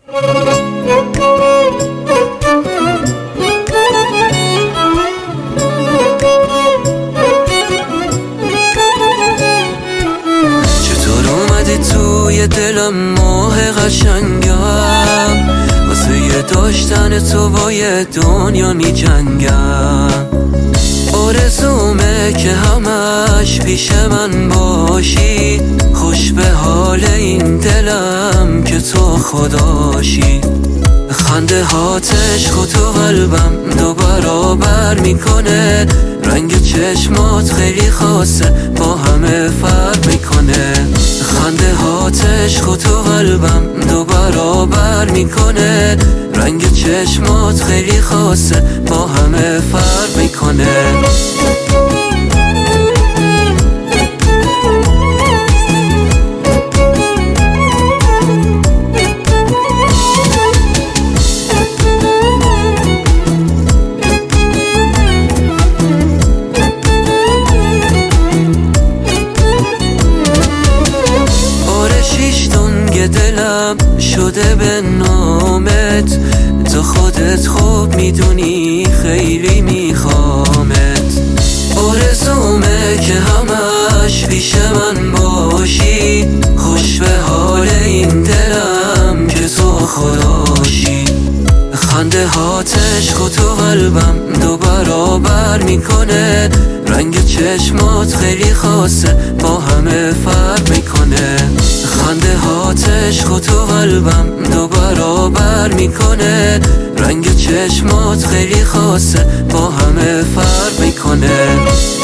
چطور اومدی توی دلم ماه قشنگم، واسه یه داشتن تو با یه دنیا می جنگم. آرزومه که همش پیش من باشی، خوش به حال این دلم که تو خداشی. خنده هاتش خود و قلبم دو برابر میکنه، رنگ چشمات خیلی خاصه با همه فرق میکنه. خنده هاتش خود و قلبم دو برابر میکنه، رنگ چشمات خیلی خاصه با همه فرق میکنه. دلم شده به نامت، تو خودت خوب میدونی خیلی میخوامت. آرزومه که همش پیش من باشی، خوش به حال این دلم که تو خداشی. خنده هاتش خود و قلبم دو برابر میکنه، رنگ چشمات خیلی خاصه با همه فرق میکنه. خنده هاتش خود و قلبم دو برابر میکنه، رنگ چشمات خیلی خاصه با همه فرق میکنه.